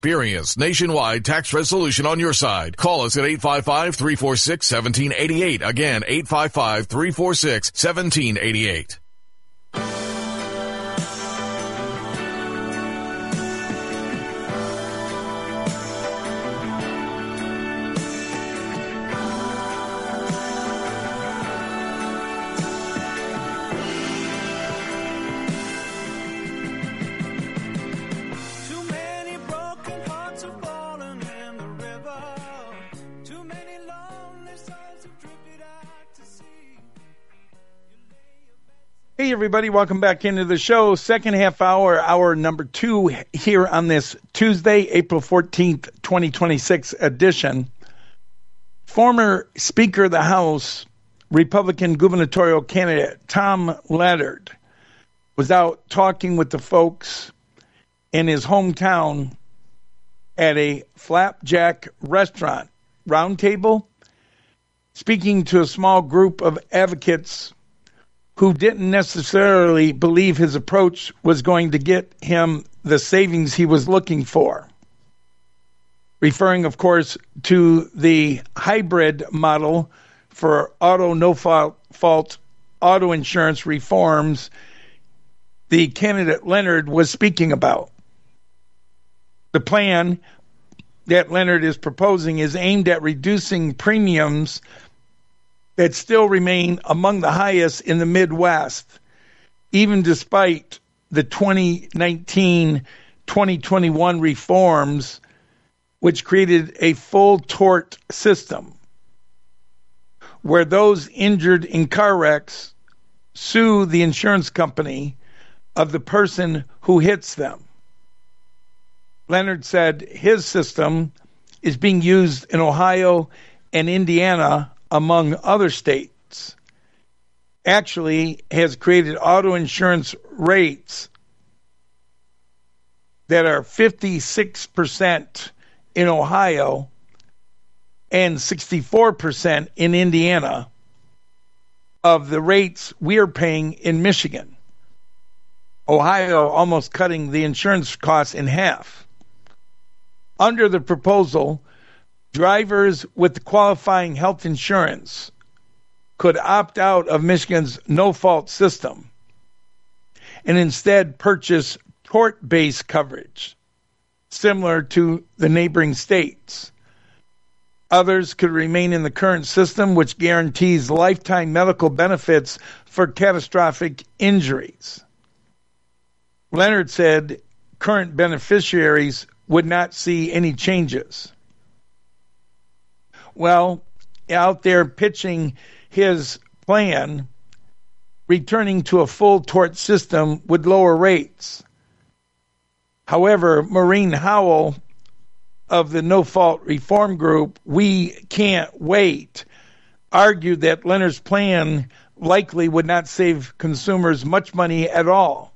Experience nationwide tax resolution on your side. Call us at 855-346-1788. Again, 855-346-1788. Hey, everybody. Welcome back into the show. Second half hour, hour number 2 here on this Tuesday, April 14th, 2026 edition. Former Speaker of the House, Republican gubernatorial candidate Tom Leonard was out talking with the folks in his hometown at a flapjack restaurant roundtable, speaking to a small group of advocates who didn't necessarily believe his approach was going to get him the savings he was looking for. Referring, of course, to the hybrid model for no-fault auto insurance reforms the candidate Leonard was speaking about. The plan that Leonard is proposing is aimed at reducing premiums that still remain among the highest in the Midwest, even despite the 2019-2021 reforms, which created a full tort system, where those injured in car wrecks sue the insurance company of the person who hits them. Leonard said his system is being used in Ohio and Indiana, among other states, actually has created auto insurance rates that are 56% in Ohio and 64% in Indiana of the rates we're paying in Michigan. Ohio almost cutting the insurance costs in half. Under the proposal, drivers with qualifying health insurance could opt out of Michigan's no-fault system and instead purchase tort-based coverage, similar to the neighboring states. Others could remain in the current system, which guarantees lifetime medical benefits for catastrophic injuries. Leonard said current beneficiaries would not see any changes. Well, out there pitching his plan, returning to a full tort system would lower rates. However, Maureen Howell of the No Fault Reform Group, We Can't Wait, argued that Leonard's plan likely would not save consumers much money at all.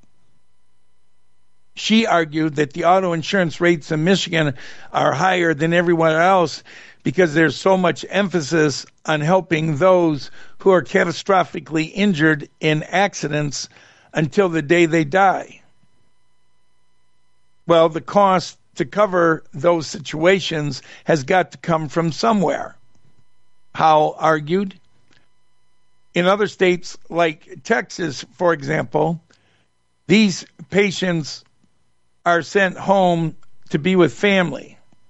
She argued that the auto insurance rates in Michigan are higher than everywhere else because there's so much emphasis on helping those who are catastrophically injured in accidents until the day they die. Well, the cost to cover those situations has got to come from somewhere, Howell argued. In other states like Texas, for example, these patients are sent home to be with family.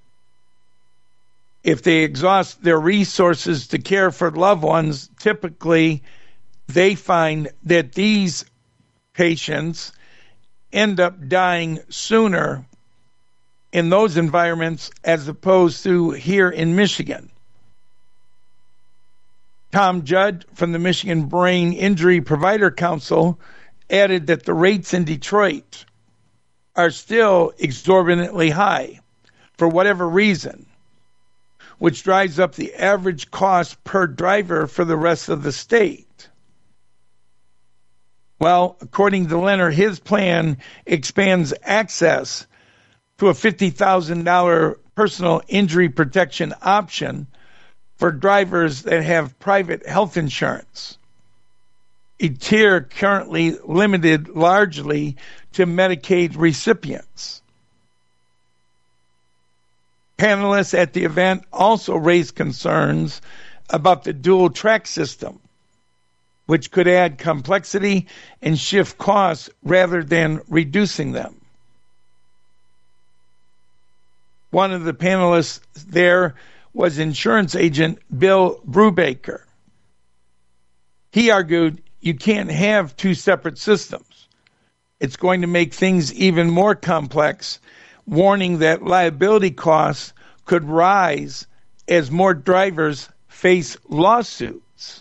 If they exhaust their resources to care for loved ones, typically they find that these patients end up dying sooner in those environments as opposed to here in Michigan. Tom Judd from the Michigan Brain Injury Provider Council added that the rates in Detroit are still exorbitantly high for whatever reason, which drives up the average cost per driver for the rest of the state. Well, according to Leonard, his plan expands access to a $50,000 personal injury protection option for drivers that have private health insurance, a tier currently limited largely to Medicaid recipients. Panelists at the event also raised concerns about the dual track system, which could add complexity and shift costs rather than reducing them. One of the panelists there was insurance agent Bill Brubaker. He argued you can't have two separate systems. It's going to make things even more complex, warning that liability costs could rise as more drivers face lawsuits.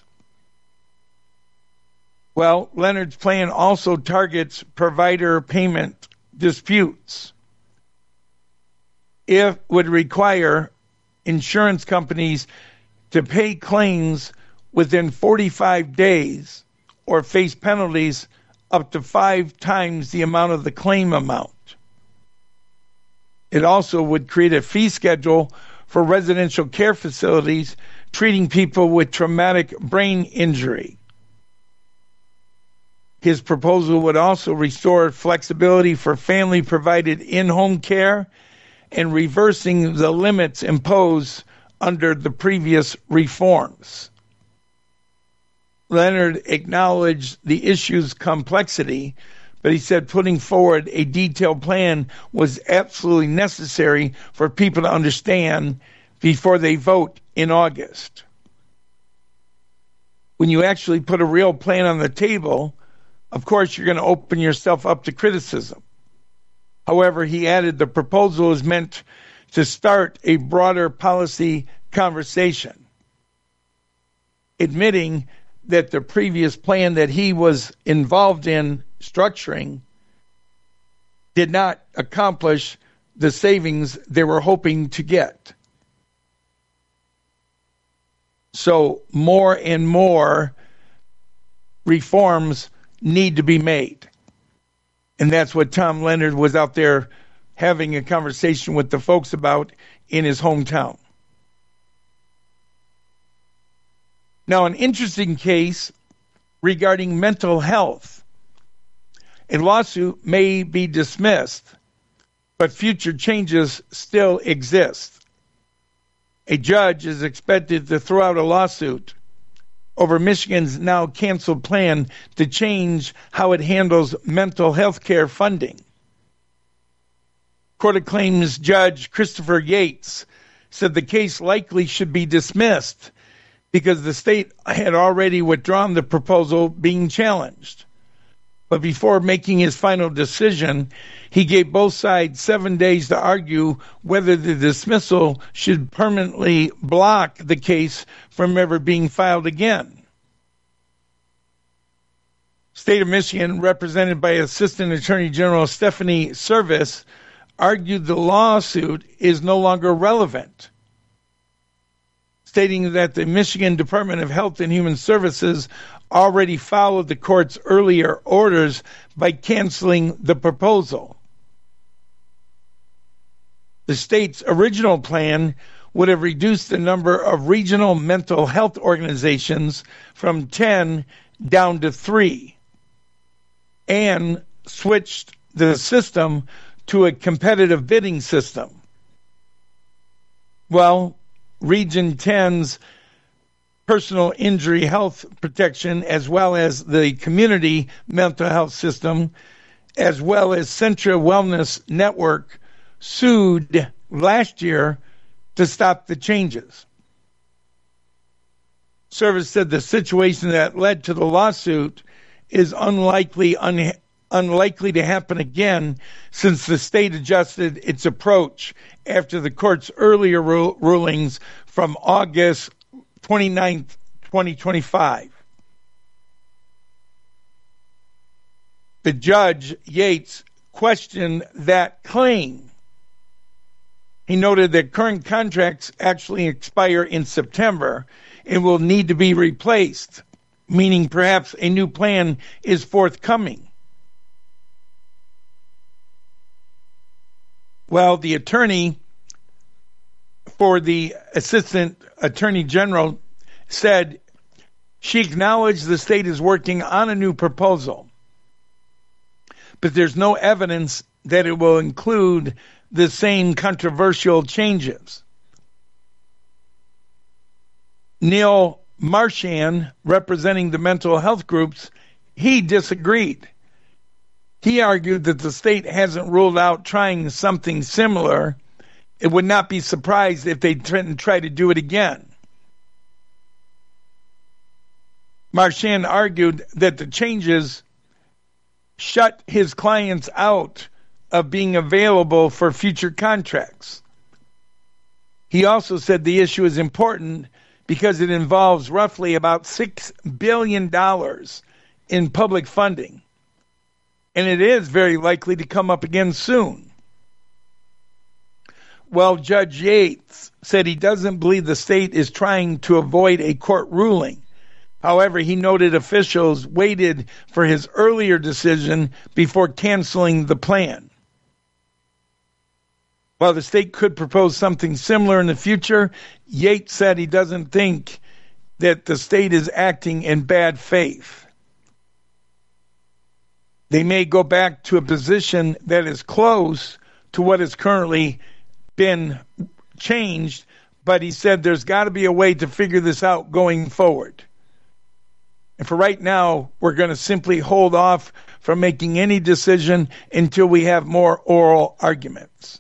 Well, Leonard's plan also targets provider payment disputes. It would require insurance companies to pay claims within 45 days or face penalties up to 5 times the amount of the claim amount. It also would create a fee schedule for residential care facilities treating people with traumatic brain injury. His proposal would also restore flexibility for family-provided in-home care and reversing the limits imposed under the previous reforms. Leonard acknowledged the issue's complexity, but he said putting forward a detailed plan was absolutely necessary for people to understand before they vote in August. When you actually put a real plan on the table, of course, you're going to open yourself up to criticism. However, he added the proposal is meant to start a broader policy conversation, admitting that the previous plan that he was involved in structuring did not accomplish the savings they were hoping to get. So more and more reforms need to be made. And that's what Tom Leonard was out there having a conversation with the folks about in his hometown. Now, an interesting case regarding mental health. A lawsuit may be dismissed, but future changes still exist. A judge is expected to throw out a lawsuit over Michigan's now canceled plan to change how it handles mental health care funding. Court of Claims Judge Christopher Yates said the case likely should be dismissed because the state had already withdrawn the proposal being challenged. But before making his final decision, he gave both sides 7 days to argue whether the dismissal should permanently block the case from ever being filed again. State of Michigan, represented by Assistant Attorney General Stephanie Service, argued the lawsuit is no longer relevant, stating that the Michigan Department of Health and Human Services already followed the court's earlier orders by canceling the proposal. The state's original plan would have reduced the number of regional mental health organizations from 10 down to 3 and switched the system to a competitive bidding system. Well, Region 10's personal injury health protection, as well as the community mental health system, as well as Centra Wellness Network, sued last year to stop the changes. Service said the situation that led to the lawsuit is unlikely to happen again since the state adjusted its approach after the court's earlier rulings from August 29th, 2025. The judge, Yates, questioned that claim. He noted that current contracts actually expire in September and will need to be replaced, meaning perhaps a new plan is forthcoming. Well, the attorney for the Assistant Attorney General said she acknowledged the state is working on a new proposal, but there's no evidence that it will include the same controversial changes. Neil Marchand, representing the mental health groups, he disagreed. He argued that the state hasn't ruled out trying something similar. It would not be surprised if they try to do it again. Marchand argued that the changes shut his clients out of being available for future contracts. He also said the issue is important because it involves roughly about $6 billion in public funding, and it is very likely to come up again soon. Well, Judge Yates said he doesn't believe the state is trying to avoid a court ruling. However, he noted officials waited for his earlier decision before canceling the plan. While the state could propose something similar in the future, Yates said he doesn't think that the state is acting in bad faith. They may go back to a position that is close to what has currently been changed, but he said there's got to be a way to figure this out going forward. And for right now, we're going to simply hold off from making any decision until we have more oral arguments.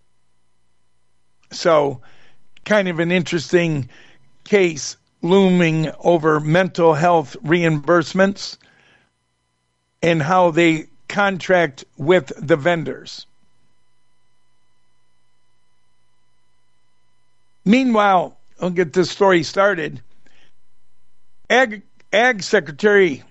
So, kind of an interesting case looming over mental health reimbursements and how they contract with the vendors. Meanwhile, I'll get this story started. Ag Secretary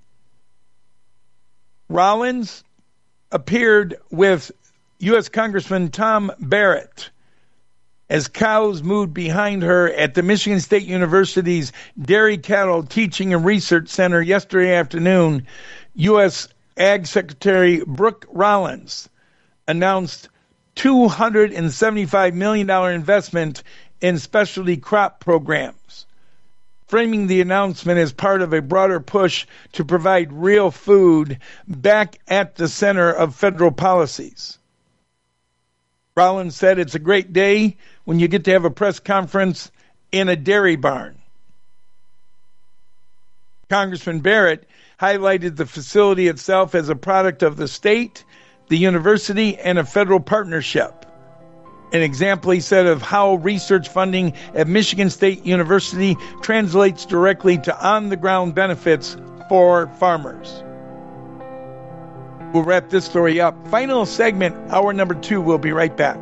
Rollins appeared with U.S. Congressman Tom Barrett as cows moved behind her at the Michigan State University's Dairy Cattle Teaching and Research Center yesterday afternoon. U.S. Ag Secretary Brooke Rollins announced $275 million investment in specialty crop programs, framing the announcement as part of a broader push to provide real food back at the center of federal policies. Rollins said it's a great day when you get to have a press conference in a dairy barn. Congressman Barrett highlighted the facility itself as a product of the state, the university, and a federal partnership. An example, he said, of how research funding at Michigan State University translates directly to on-the-ground benefits for farmers. We'll wrap this story up. Final segment, hour number 2. We'll be right back.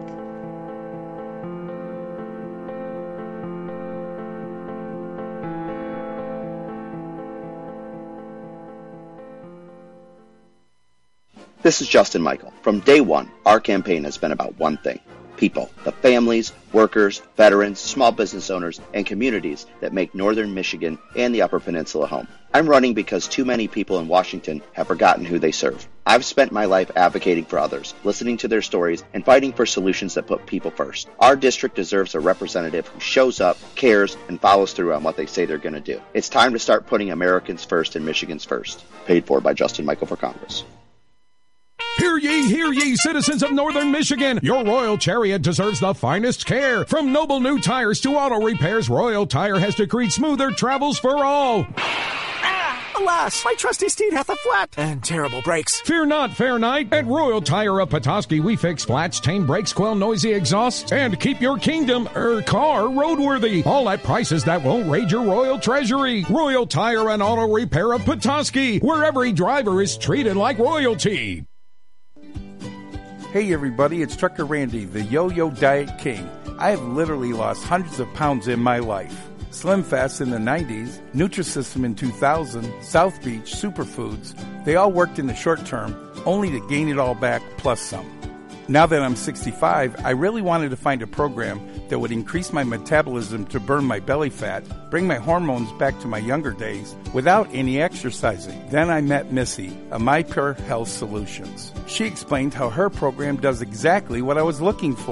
This is Justin Michael. From day one, our campaign has been about one thing: people, the families, workers, veterans, small business owners, and communities that make northern Michigan and the Upper Peninsula home. I'm running because too many people in Washington have forgotten who they serve. I've spent my life advocating for others, listening to their stories, and fighting for solutions that put people first. Our district deserves a representative who shows up, cares, and follows through on what they say they're going to do. It's time to start putting Americans first and Michigan's first. Paid for by Justin Michael for Congress. Hear ye, citizens of northern Michigan. Your Royal Chariot deserves the finest care. From noble new tires to auto repairs, Royal Tire has decreed smoother travels for all. Alas, my trusty steed hath a flat and terrible brakes. Fear not, fair knight. At Royal Tire of Petoskey, we fix flats, tame brakes, quell noisy exhausts, and keep your car roadworthy. All at prices that won't raid your royal treasury. Royal Tire and Auto Repair of Petoskey, where every driver is treated like royalty. Hey everybody, it's Trucker Randy, the Yo-Yo Diet King. I have literally lost hundreds of pounds in my life. Slim Fast in the 90s, Nutrisystem in 2000, South Beach, Superfoods, they all worked in the short term, only to gain it all back plus some. Now that I'm 65, I really wanted to find a program that would increase my metabolism to burn my belly fat, bring my hormones back to my younger days without any exercising. Then I met Missy, of My Pure Health Solutions. She explained how her program does exactly what I was looking for.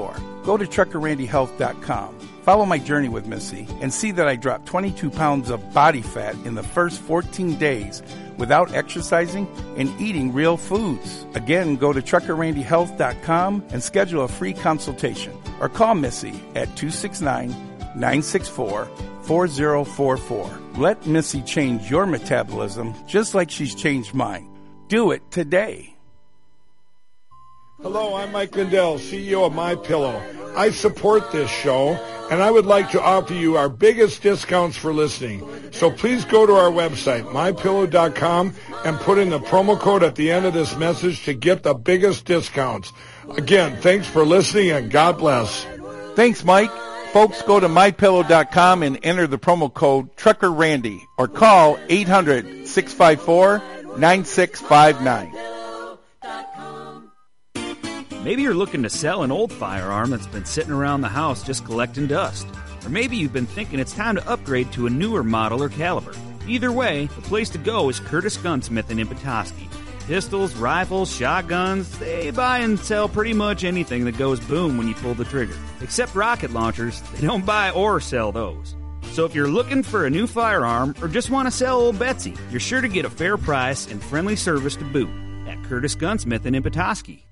Go to TruckerRandyHealth.com. Follow my journey with Missy and see that I dropped 22 pounds of body fat in the first 14 days without exercising and eating real foods. Again, go to TruckerRandyHealth.com and schedule a free consultation or call Missy at 269-964-4044. Let Missy change your metabolism just like she's changed mine. Do it today. Hello, I'm Mike Lindell, CEO of MyPillow. I support this show, and I would like to offer you our biggest discounts for listening. So please go to our website, mypillow.com, and put in the promo code at the end of this message to get the biggest discounts. Again, thanks for listening, and God bless. Thanks, Mike. Folks, go to mypillow.com and enter the promo code TruckerRandy or call 800-654-9659. Maybe you're looking to sell an old firearm that's been sitting around the house just collecting dust. Or maybe you've been thinking it's time to upgrade to a newer model or caliber. Either way, the place to go is Curtis Gunsmith in Petoskey. Pistols, rifles, shotguns, they buy and sell pretty much anything that goes boom when you pull the trigger. Except rocket launchers, they don't buy or sell those. So if you're looking for a new firearm or just want to sell old Betsy, you're sure to get a fair price and friendly service to boot at Curtis Gunsmith in Petoskey.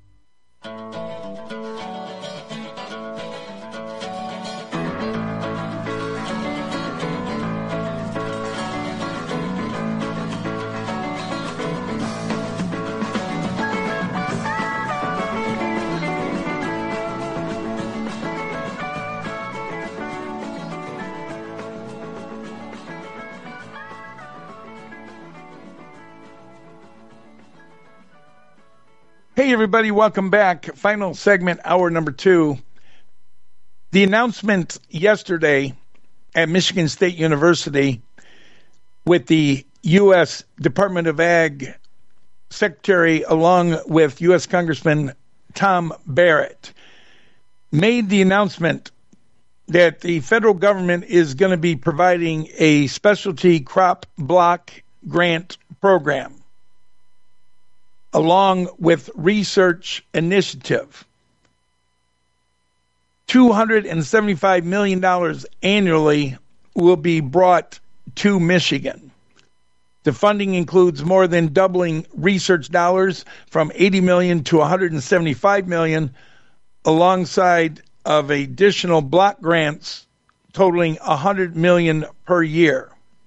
Hey, everybody, welcome back. Final segment, hour number 2. The announcement yesterday at Michigan State University with the U.S. Department of Ag Secretary, along with U.S. Congressman Tom Barrett, made the announcement that the federal government is going to be providing a specialty crop block grant program along with research initiative. $275 million annually will be brought to Michigan. The funding includes more than doubling research dollars from $80 million to $175 million, alongside of additional block grants totaling $100 million per year.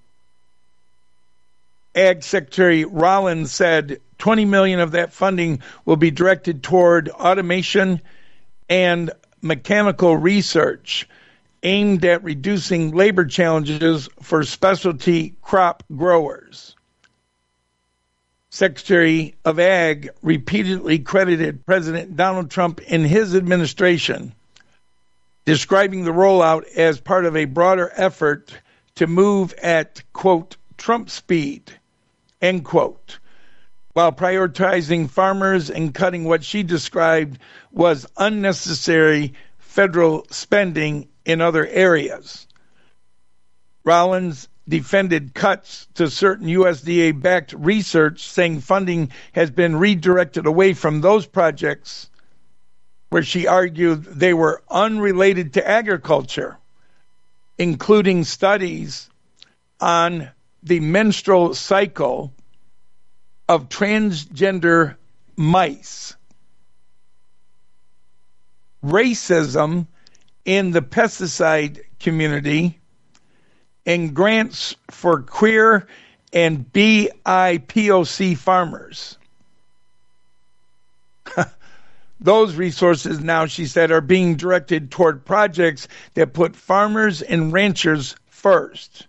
Ag Secretary Rollins said $20 million of that funding will be directed toward automation and mechanical research aimed at reducing labor challenges for specialty crop growers. Secretary of Ag repeatedly credited President Donald Trump and his administration, describing the rollout as part of a broader effort to move at, quote, Trump speed, end quote, while prioritizing farmers and cutting what she described was unnecessary federal spending in other areas. Rollins defended cuts to certain USDA-backed research, saying funding has been redirected away from those projects where she argued they were unrelated to agriculture, including studies on the menstrual cycle of transgender mice, racism in the pesticide community, and grants for queer and BIPOC farmers. Those resources now, she said, are being directed toward projects that put farmers and ranchers first.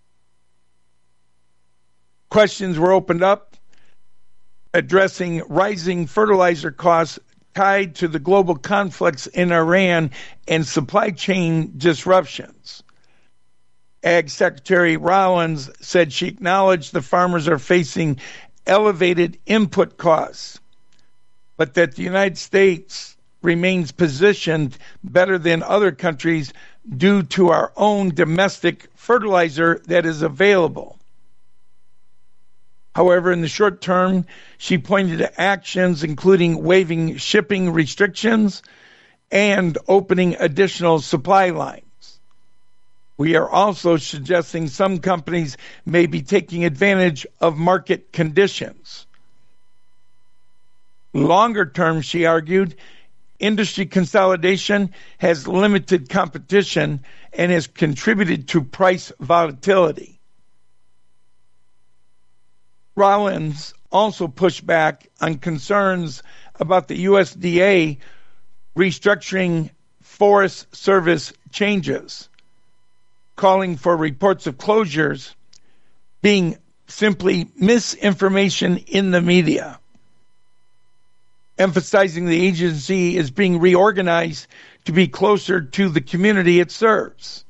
Questions were opened up addressing rising fertilizer costs tied to the global conflicts in Iran and supply chain disruptions. Ag Secretary Rollins said she acknowledged the farmers are facing elevated input costs, but that the United States remains positioned better than other countries due to our own domestic fertilizer that is available. However, in the short term, she pointed to actions including waiving shipping restrictions and opening additional supply lines. We are also suggesting some companies may be taking advantage of market conditions. Longer term, she argued, industry consolidation has limited competition and has contributed to price volatility. Rollins also pushed back on concerns about the USDA restructuring Forest Service changes, calling for reports of closures being simply misinformation in the media, emphasizing the agency is being reorganized to be closer to the community it serves.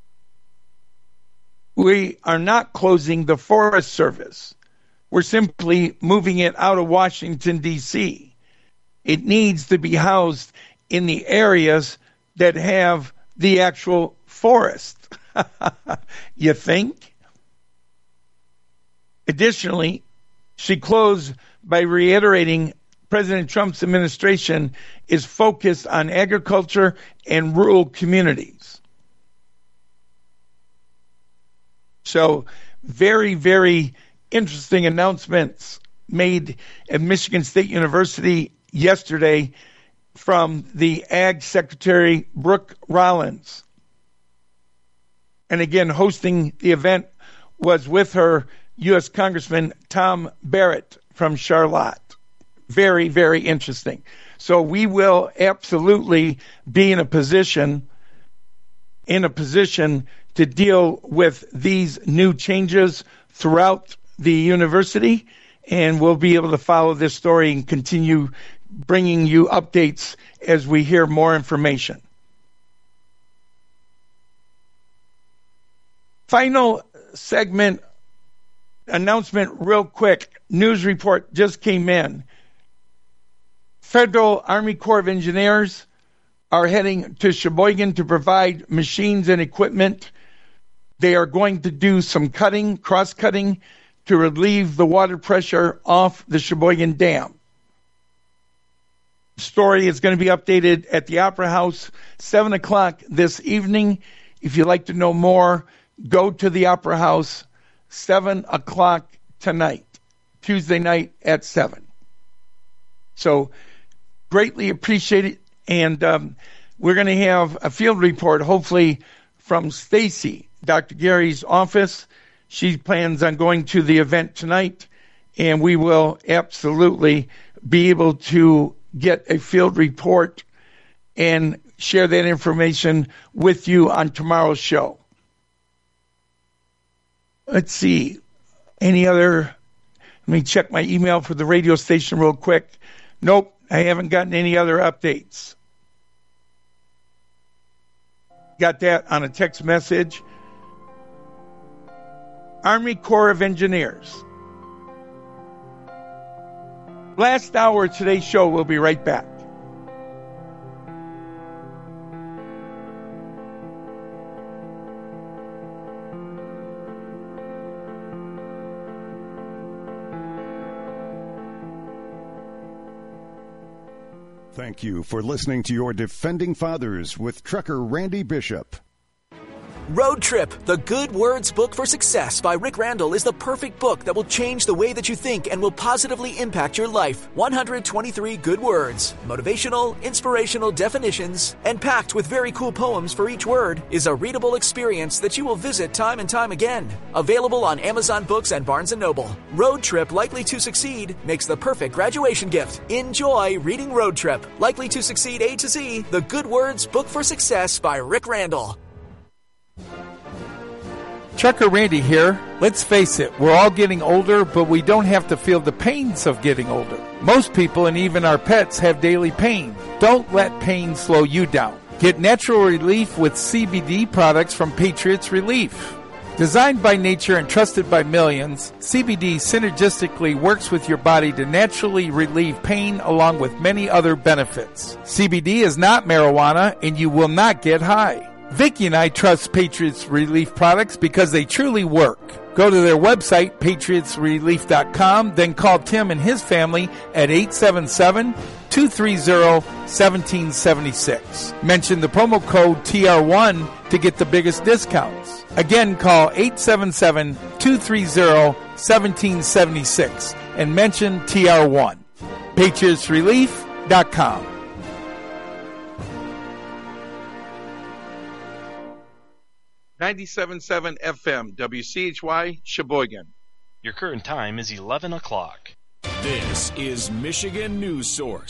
We are not closing the Forest Service. We're simply moving it out of Washington, D.C. It needs to be housed in the areas that have the actual forest. You think? Additionally, she closed by reiterating President Trump's administration is focused on agriculture and rural communities. So, very, very interesting announcements made at Michigan State University yesterday from the Ag Secretary Brooke Rollins. And again, hosting the event was with her U.S. Congressman Tom Barrett from Charlotte. Very, very interesting. So we will absolutely be in a position to deal with these new changes throughout the university, and we'll be able to follow this story and continue bringing you updates as we hear more information. Final segment announcement real quick. News report just came in. Federal Army Corps of Engineers are heading to Sheboygan to provide machines and equipment. They are going to do some cutting, cross-cutting, to relieve the water pressure off the Sheboygan Dam. The story is going to be updated at the Opera House, 7 o'clock this evening. If you'd like to know more, go to the Opera House, 7 o'clock tonight, Tuesday night at 7. So, greatly appreciate it. And we're going to have a field report, hopefully, from Stacy, Dr. Gary's office. She plans on going to the event tonight, and we will absolutely be able to get a field report and share that information with you on tomorrow's show. Let's see. Any other? Let me check my email for the radio station real quick. Nope, I haven't gotten any other updates. Got that on a text message. Army Corps of Engineers. Last hour of today's show. We'll be right back. Thank you for listening to your Defending Fathers with Trucker Randy Bishop. Road Trip, the Good Words Book for Success by Rick Randall is the perfect book that will change the way that you think and will positively impact your life. 123 good words, motivational, inspirational definitions, and packed with very cool poems for each word is a readable experience that you will visit time and time again. Available on Amazon Books and Barnes & Noble. Road Trip, Likely to Succeed makes the perfect graduation gift. Enjoy reading Road Trip, Likely to Succeed A to Z, the Good Words Book for Success by Rick Randall. Trucker Randy here. Let's face it, we're all getting older, but we don't have to feel the pains of getting older. Most people and even our pets have daily pain. Don't let pain slow you down. Get natural relief with CBD products from Patriots Relief. Designed by nature and trusted by millions, CBD synergistically works with your body to naturally relieve pain along with many other benefits. CBD is not marijuana and you will not get high. Vicky and I trust Patriots Relief products because they truly work. Go to their website, patriotsrelief.com, then call Tim and his family at 877-2 877-230-1776. Mention the promo code TR1 to get the biggest discounts. Again, call 877-230-1776 and mention TR1. PatriotsRelief.com. 97.7 FM, WCHY, Sheboygan. Your current time is 11 o'clock. This is Michigan News Source.